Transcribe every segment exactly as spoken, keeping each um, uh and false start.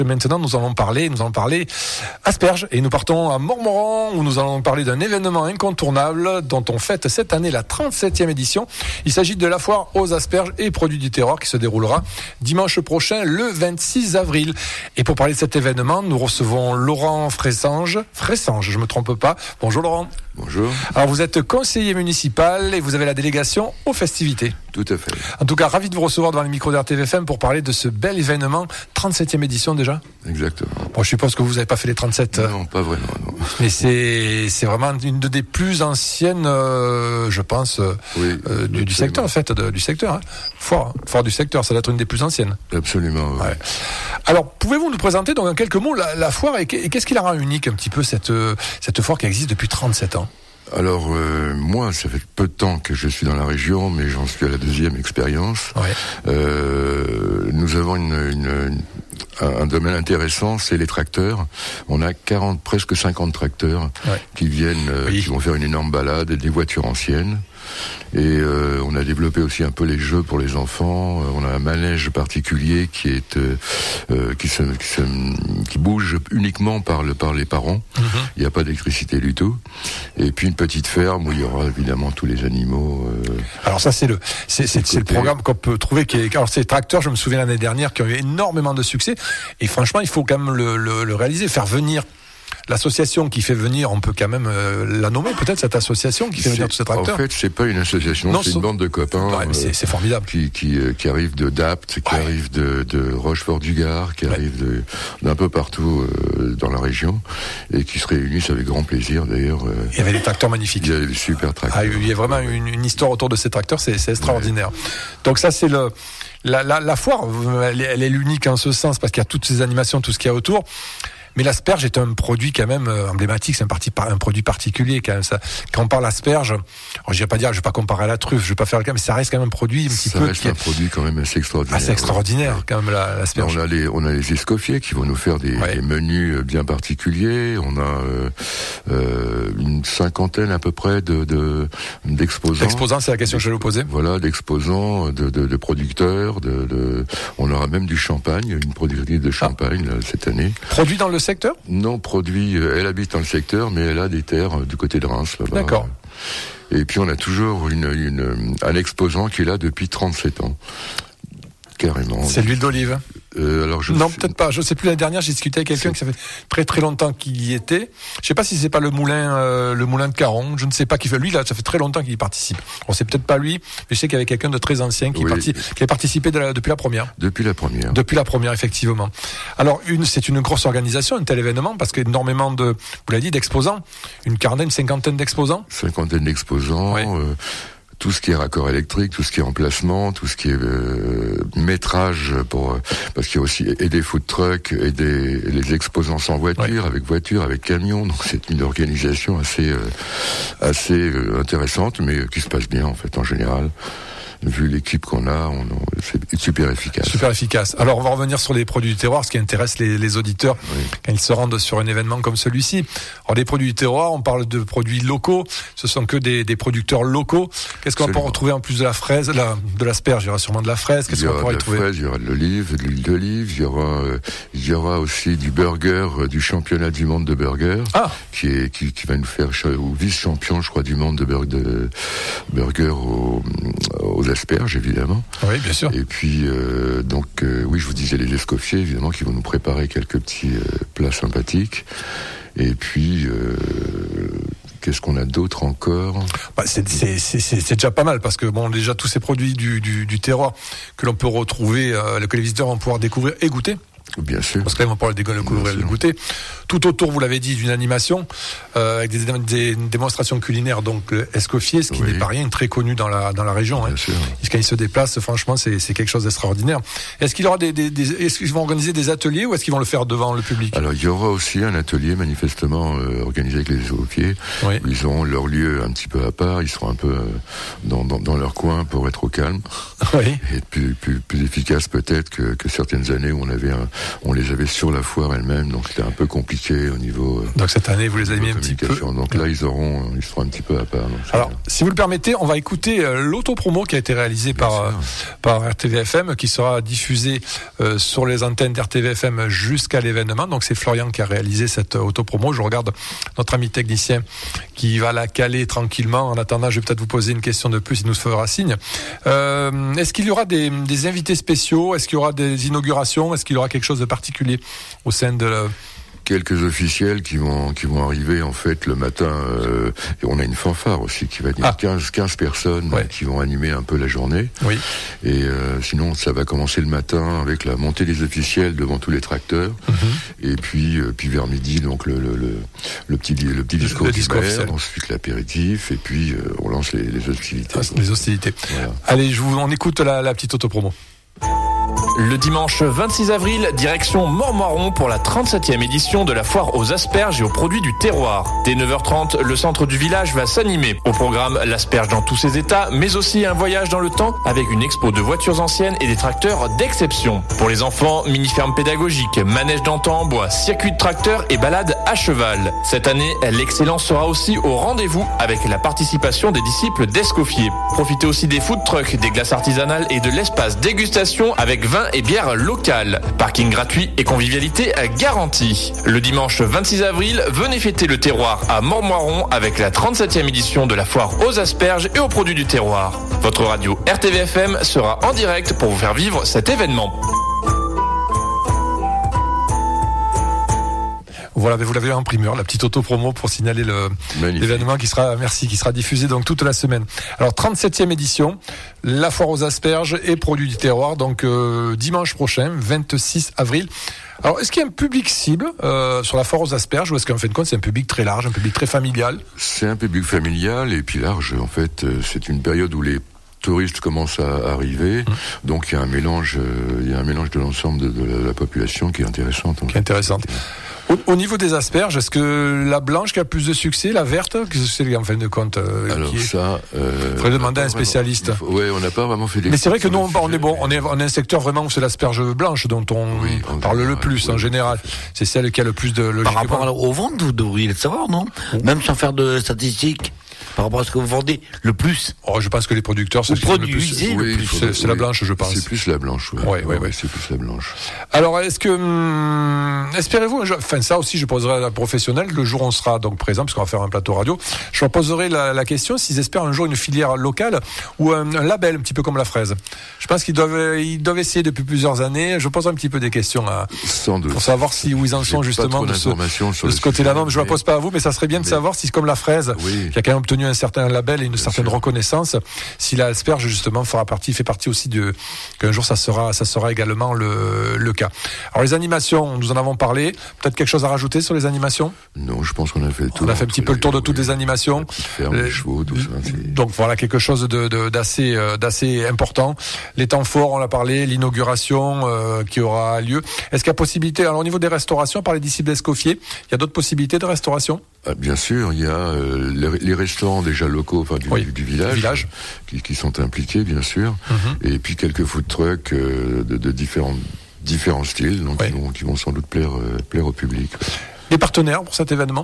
Maintenant, nous allons parler, nous allons parler asperges et nous partons à Montmoron où nous allons parler d'un événement incontournable dont on fête cette année la trente-septième édition. Il s'agit de la foire aux asperges et produits du terroir qui se déroulera dimanche prochain, le vingt-six avril. Et pour parler de cet événement, nous recevons Laurent Fressange. Fressange, je me trompe pas. Bonjour Laurent. Bonjour. Alors vous êtes conseiller municipal et vous avez la délégation aux festivités. Tout à fait. En tout cas, ravi de vous recevoir devant les micros d'R T V F M pour parler de ce bel événement, trente-septième édition déjà. Exactement. Bon, je suppose que vous n'avez pas fait les trente-sept. Non, pas vraiment. Non. Mais c'est c'est vraiment une des plus anciennes, euh, je pense, oui, euh, du, du secteur en fait, de, du secteur. Hein. Foire, foire du secteur, ça doit être une des plus anciennes. Absolument. Oui. Ouais. Alors, pouvez-vous nous présenter donc en quelques mots la, la foire et qu'est-ce qui la rend unique un petit peu cette cette foire qui existe depuis trente-sept ans? Alors, euh, moi, ça fait peu de temps que je suis dans la région, mais j'en suis à la deuxième expérience. Ouais. Euh, nous avons une, une, une, un domaine intéressant, c'est les tracteurs. On a quarante, presque cinquante tracteurs ouais. qui viennent, euh, oui. qui vont faire une énorme balade, des voitures anciennes. Et euh, on a développé aussi un peu les jeux pour les enfants. On a un manège particulier qui est euh, euh, qui, se, qui, se, qui bouge uniquement par le par les parents. Mm-hmm. Il n'y a pas d'électricité du tout. Et puis une petite ferme où il y aura évidemment tous les animaux. Euh, alors ça c'est le c'est c'est, c'est le programme qu'on peut trouver qui est alors ces tracteurs. Je me souviens l'année dernière qui ont eu énormément de succès. Et franchement il faut quand même le, le, le réaliser, faire venir. L'association qui fait venir, on peut quand même euh, la nommer peut-être, cette association qui fait c'est, venir tous ces tracteurs. En fait, c'est pas une association, non, c'est, c'est une bande de copains. Ouais, mais c'est, c'est formidable. Euh, qui, qui, euh, qui arrivent de Dapt, qui ouais. arrivent de, de Rochefort-du-Gard, qui ouais. arrivent de, d'un peu partout euh, dans la région, et qui se réunissent avec grand plaisir d'ailleurs. Euh, il y avait des tracteurs magnifiques. Il y avait des super tracteurs. Ah, il y a vraiment une, une histoire autour de ces tracteurs, c'est, c'est extraordinaire. Ouais. Donc ça, c'est le... La, la, la foire, elle est, elle est l'unique en ce sens, parce qu'il y a toutes ces animations, tout ce qu'il y a autour. Mais l'asperge est un produit quand même emblématique, c'est un, parti, un produit particulier quand même. Ça, quand on parle asperge, je vais pas dire, je vais pas comparer à la truffe, je vais pas faire le cas, mais ça reste quand même un produit un petit ça peu. Ça reste un produit quand même assez extraordinaire. Assez extraordinaire ouais. quand même la, l'asperge. On a les, on a les escoffiers qui vont nous faire des, ouais. des menus bien particuliers. On a euh, euh, une cinquantaine à peu près de, de d'exposants. D'exposants, c'est la question que je vais vous poser. Voilà, d'exposants, de, de, de producteurs. De, de, on aura même du champagne, une productrice de champagne ah. là, cette année. Produit dans le secteur ? Non, produit, elle habite dans le secteur, mais elle a des terres du côté de Reims, là-bas. D'accord. Et puis on a toujours une, une, un exposant qui est là depuis trente-sept ans. Carrément. C'est l'huile d'olive. Euh, alors je non, sais... peut-être pas. Je sais plus. L'année dernière, j'ai discuté avec quelqu'un c'est... qui ça fait très très longtemps qu'il y était. Je sais pas si c'est pas le moulin, euh, le moulin de Caron. Je ne sais pas qui fait. Lui, là, ça fait très longtemps qu'il y participe. On sait peut-être pas lui, mais je sais qu'il y avait quelqu'un de très ancien qui, oui. parti... qui a participé de la... depuis la première. Depuis la première. Depuis la première, effectivement. Alors, une, c'est une grosse organisation, un tel événement, parce qu'énormément de, vous l'avez dit, d'exposants. Une quarantaine, une cinquantaine d'exposants. Cinquantaine d'exposants. Oui. Euh... Tout ce qui est raccord électrique, tout ce qui est emplacement, tout ce qui est euh, métrage pour parce qu'il y a aussi et des food trucks et des les exposants sans voiture, ouais. avec voiture, avec camion. Donc c'est une organisation assez euh, assez euh, intéressante, mais qui se passe bien en fait en général. Vu l'équipe qu'on a, on, on, c'est super efficace. Super efficace. Alors, on va revenir sur les produits du terroir, ce qui intéresse les, les auditeurs oui. quand ils se rendent sur un événement comme celui-ci. Alors, les produits du terroir, on parle de produits locaux. Ce sont que des, des producteurs locaux. Qu'est-ce qu'on va pouvoir retrouver en plus de la fraise, la, de l'asperge? Il y aura sûrement de la fraise. Qu'est-ce qu'on va pouvoir y trouver? Il y aura de l'olive, de l'huile d'olive. Il y aura, euh, il y aura aussi du burger, euh, du championnat du monde de burger. Ah. Qui est, qui, qui va nous faire, ou vice-champion, je crois, du monde de, bur- de burger aux, aux asperges évidemment. Oui, bien sûr. Et puis euh, donc euh, oui, je vous disais les escoffiers évidemment qui vont nous préparer quelques petits euh, plats sympathiques. Et puis euh, qu'est-ce qu'on a d'autre encore? Bah, c'est, c'est, c'est, c'est déjà pas mal parce que bon, déjà tous ces produits du, du, du terroir que l'on peut retrouver, euh, que les visiteurs vont pouvoir découvrir et goûter. Bien sûr. Parce que là, on parle de découvrir le goûter. Tout autour, vous l'avez dit, d'une animation euh, avec des, des démonstrations culinaires. Donc, le Escoffier, ce qui oui. n'est pas rien, très connu dans la dans la région. Bien hein. sûr. Et quand il se déplace, franchement, c'est c'est quelque chose d'extraordinaire. Est-ce qu'il y aura des, des, des est-ce qu'ils vont organiser des ateliers ou est-ce qu'ils vont le faire devant le public? Alors, il y aura aussi un atelier manifestement euh, organisé avec les Escoffiers. Oui. Ils auront leur lieu un petit peu à part. Ils seront un peu euh, dans, dans dans leur coin pour être au calme. Oui. Et être plus plus plus efficace peut-être que que certaines années où on avait un on les avait sur la foire elle-même, donc c'était un peu compliqué au niveau. Donc cette année, vous les avez mis un petit peu. Donc là, ils auront, ils seront un petit peu à part. Donc, alors, si vous le permettez, on va écouter l'autopromo qui a été réalisé par euh, par R T V F M, qui sera diffusé euh, sur les antennes d'R T V F M jusqu'à l'événement. Donc c'est Florian qui a réalisé cette autopromo. Je regarde notre ami technicien qui va la caler tranquillement. En attendant, je vais peut-être vous poser une question de plus, il nous fera signe. Euh, est-ce qu'il y aura des, des invités spéciaux? Est-ce qu'il y aura des inaugurations? Est-ce qu'il y aura quelque chose de particulier au sein de la... Quelques officiels qui vont qui vont arriver en fait le matin. Euh, et on a une fanfare aussi qui va venir, ah. quinze, quinze personnes ouais. qui vont animer un peu la journée. Oui. Et euh, sinon ça va commencer le matin avec la montée des officiels devant tous les tracteurs. Mm-hmm. Et puis euh, puis vers midi donc le le, le, le petit le petit discours le discours maire, ensuite l'apéritif et puis euh, on lance les, les hostilités. Ah, les hostilités. Voilà. Allez, je vous on écoute la, la petite autopromo. Le dimanche vingt-six avril, direction Montmoron pour la trente-septième édition de la foire aux asperges et aux produits du terroir. Dès neuf heures trente, le centre du village va s'animer. Au programme, l'asperge dans tous ses états, mais aussi un voyage dans le temps avec une expo de voitures anciennes et des tracteurs d'exception. Pour les enfants, mini-ferme pédagogique, manège d'antan en bois, circuit de tracteurs et balade à cheval. Cette année, l'excellence sera aussi au rendez-vous avec la participation des disciples d'Escoffier. Profitez aussi des food trucks, des glaces artisanales et de l'espace dégustation avec vin et bière locale. Parking gratuit et convivialité garantie. Le dimanche vingt-six avril, venez fêter le terroir à Montmoron avec la trente-septième édition de la foire aux asperges et aux produits du terroir. Votre radio R T V F M sera en direct pour vous faire vivre cet événement. Voilà, vous l'avez en primeur, la petite auto-promo pour signaler le, l'événement qui sera, merci, qui sera diffusé donc toute la semaine. Alors, trente-septième édition, la foire aux asperges et produits du terroir, donc euh, dimanche prochain, vingt-six avril. Alors, est-ce qu'il y a un public cible euh, sur la foire aux asperges ou est-ce qu'en fin de compte, c'est un public très large, un public très familial? C'est un public familial et puis large. En fait, c'est une période où les touristes commencent à arriver, mmh. donc il y a un mélange, euh, il y a un mélange de l'ensemble de, de, la, de la population qui est intéressante. Qui est intéressante. Au, au niveau des asperges, est-ce que la blanche qui a plus de succès, la verte, c'est en fin de compte euh, Alors qui est... ça, euh, faudrait demander à un spécialiste. Oui, on n'a pas vraiment fait des. Mais c'est vrai que nous, on, on est bon, on est, on est un secteur vraiment où c'est l'asperge blanche dont on, oui, on parle général, le plus oui, en général. C'est celle qui a le plus de. Par rapport aux ventes, vous devriez le savoir, non? Mmh. Même sans faire de statistiques. Par rapport à ce que vous vendez le plus. Oh, je pense que les producteurs, c'est le plus. Oui, le plus. C'est, c'est oui, la blanche, je pense. C'est plus la blanche, oui. Ouais, ouais, ouais. C'est plus la blanche. Alors, est-ce que, hum, espérez-vous, enfin, ça aussi, je poserai à la professionnelle, le jour où on sera donc présent, parce qu'on va faire un plateau radio, je leur poserai la, la question s'ils espèrent un jour une filière locale ou un, un label, un petit peu comme la fraise. Je pense qu'ils doivent, ils doivent essayer depuis plusieurs années. Je poserai un petit peu des questions à, Sans doute. pour savoir si, où ils en J'ai sont justement de ce, de ce côté-là. Non, mais je ne la pose pas à vous, mais ça serait bien de mais... savoir si, comme la fraise, oui. qui a quand même obtenu un certain label et une Bien certaine sûr. reconnaissance, si l'asperge justement fera partie, fait partie aussi de qu'un jour ça sera, ça sera également le, le cas. Alors les animations, nous en avons parlé. Peut-être quelque chose à rajouter sur les animations? Non, je pense qu'on a fait le tour. On a fait un petit peu le tour de toutes oui, les animations. Ferme, les chevaux, tout ça. C'est... Donc voilà quelque chose de, de d'assez, euh, d'assez important. Les temps forts, on l'a parlé, l'inauguration euh, qui aura lieu. Est-ce qu'il y a possibilité? Alors au niveau des restaurations, par les disciples d'Escoffier, il y a d'autres possibilités de restauration? Ah, bien sûr, il y a euh, les, les restaurants déjà locaux, enfin du, oui, du, du village, village. Qui, qui sont impliqués, bien sûr, mm-hmm. et puis quelques food trucks euh, de, de différents différents styles, donc oui. qui, vont, qui vont sans doute plaire euh, plaire au public. Les partenaires pour cet événement?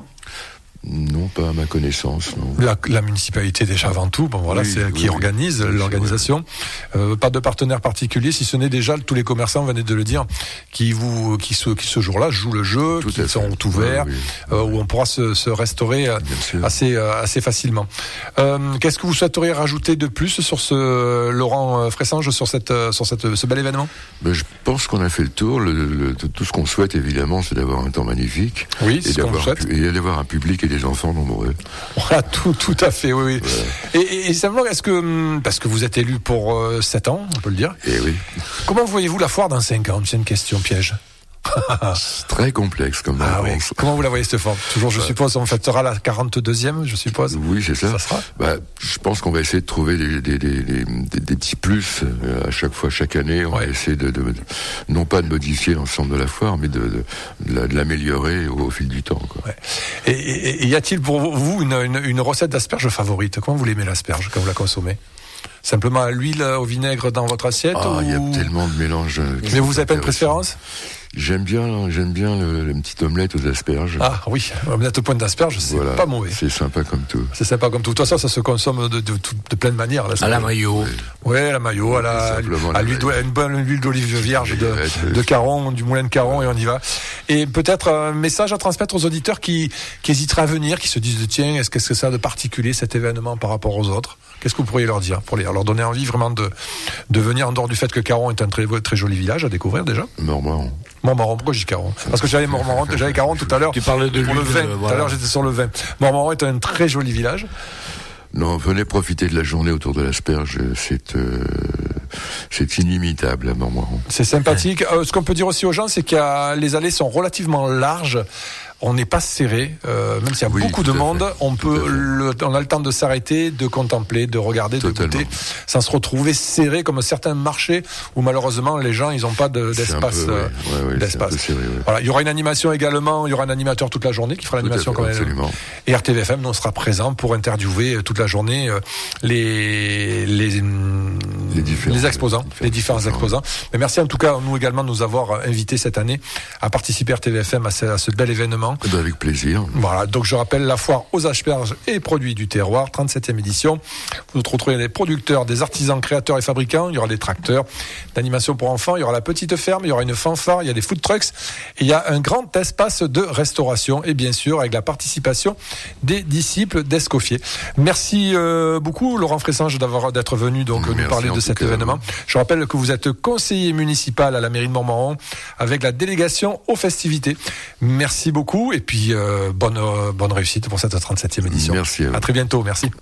Non, pas à ma connaissance. Non. La, la municipalité déjà avant tout, bon voilà, oui, c'est elle oui, qui oui, organise oui, l'organisation. Euh, pas de partenaire particulier, si ce n'est déjà tous les commerçants, venaient de le dire, qui vous, qui ce, qui ce jour-là jouent le jeu, tout qui sont ouverts, oui, oui. Euh, où on pourra se, se restaurer assez, euh, assez facilement. Euh, qu'est-ce que vous souhaiteriez rajouter de plus sur ce Laurent Fressange, sur cette, sur cette, ce bel événement? Ben, je pense qu'on a fait le tour. Le, le, tout ce qu'on souhaite évidemment, c'est d'avoir un temps magnifique, oui, et d'avoir un, et d'avoir un public et des enfants nombreux. Voilà, tout, tout à fait, oui, oui. Ouais. Et, et simplement, est-ce que, parce que vous êtes élu pour euh, sept ans, on peut le dire. Eh oui. Comment voyez-vous la foire dans cinq ans? C'est une question piège. C'est très complexe comme ah oui. Comment vous la voyez cette forme? Toujours, je bah, suppose, on fêtera la quarante-deuxième, je suppose. Oui, c'est ça. Ça sera bah, je pense qu'on va essayer de trouver des, des, des, des, des, des petits plus à chaque fois, chaque année. On ouais. va essayer de, de, de, non pas de modifier l'ensemble de la foire, mais de, de, de, de l'améliorer au, au fil du temps, quoi. Ouais. Et, et, et y a-t-il pour vous une, une, une recette d'asperge favorite? Comment vous l'aimez l'asperge quand vous la consommez? Simplement à l'huile, au vinaigre dans votre assiette? Ah, il ou... y a tellement de mélanges. Mais vous n'avez pas une préférence? J'aime bien, j'aime bien le, le petit omelette aux asperges. Ah oui, omelette au point d'asperges, c'est voilà, pas mauvais. C'est sympa comme tout. C'est sympa comme tout. De toute façon, ça se consomme de, de, de, de plein de manières. Là, à la mayo. Oui, à la mayo, à la, à l'huile, une bonne huile d'olive vierge de, de Caron, du moulin de Caron, et on y va. Et peut-être un message à transmettre aux auditeurs qui, qui hésiteraient à venir, qui se disent, tiens, est-ce que c'est ça de particulier, cet événement par rapport aux autres? Qu'est-ce que vous pourriez leur dire pour les, leur donner envie vraiment de, de venir, en dehors du fait que Caron est un très, très joli village à découvrir déjà? Mormaron. Mormaron, pourquoi j'ai Caron? Parce que j'avais Mormaron, j'avais Caron tout à l'heure. Tu parlais de pour le vin. Voilà. Tout à l'heure, j'étais sur le vin. Mormaron est un très joli village. Non, venez profiter de la journée autour de l'asperge. C'est, euh, c'est inimitable à Mormaron. C'est sympathique. Euh, ce qu'on peut dire aussi aux gens, c'est que les allées sont relativement larges. On n'est pas serré, euh, même s'il y a oui, beaucoup de monde, fait. on peut, le, on a le temps de s'arrêter, de contempler, de regarder, Totalement. de goûter, sans se retrouver serré comme certains marchés où malheureusement les gens ils n'ont pas de, d'espace. Peu, euh, ouais, ouais, d'espace. Serré, ouais. Voilà, il y aura une animation également, il y aura un animateur toute la journée qui fera l'animation quand même. Et R T V F M, nous on sera présent pour interviewer toute la journée euh, les les les, différents, les exposants, les, les différents exposants. Mais merci en tout cas nous également de nous avoir invités cette année à participer à R T V F M à ce, à ce bel événement. Avec plaisir. Voilà, donc je rappelle la foire aux asperges et produits du terroir, trente-septième édition. Vous retrouverez des producteurs, des artisans, créateurs et fabricants. Il y aura des tracteurs, d'animation pour enfants. Il y aura la petite ferme, il y aura une fanfare, il y a des food trucks. Et il y a un grand espace de restauration et bien sûr avec la participation des disciples d'Escoffier. Merci euh, beaucoup Laurent Fressange d'avoir d'être venu donc Merci nous parler de cet cas, événement. Oui. Je rappelle que vous êtes conseiller municipal à la mairie de Montmoron avec la délégation aux festivités. Merci beaucoup et puis euh, bonne, euh, bonne réussite pour cette trente-septième édition. Merci. À, à très bientôt, merci.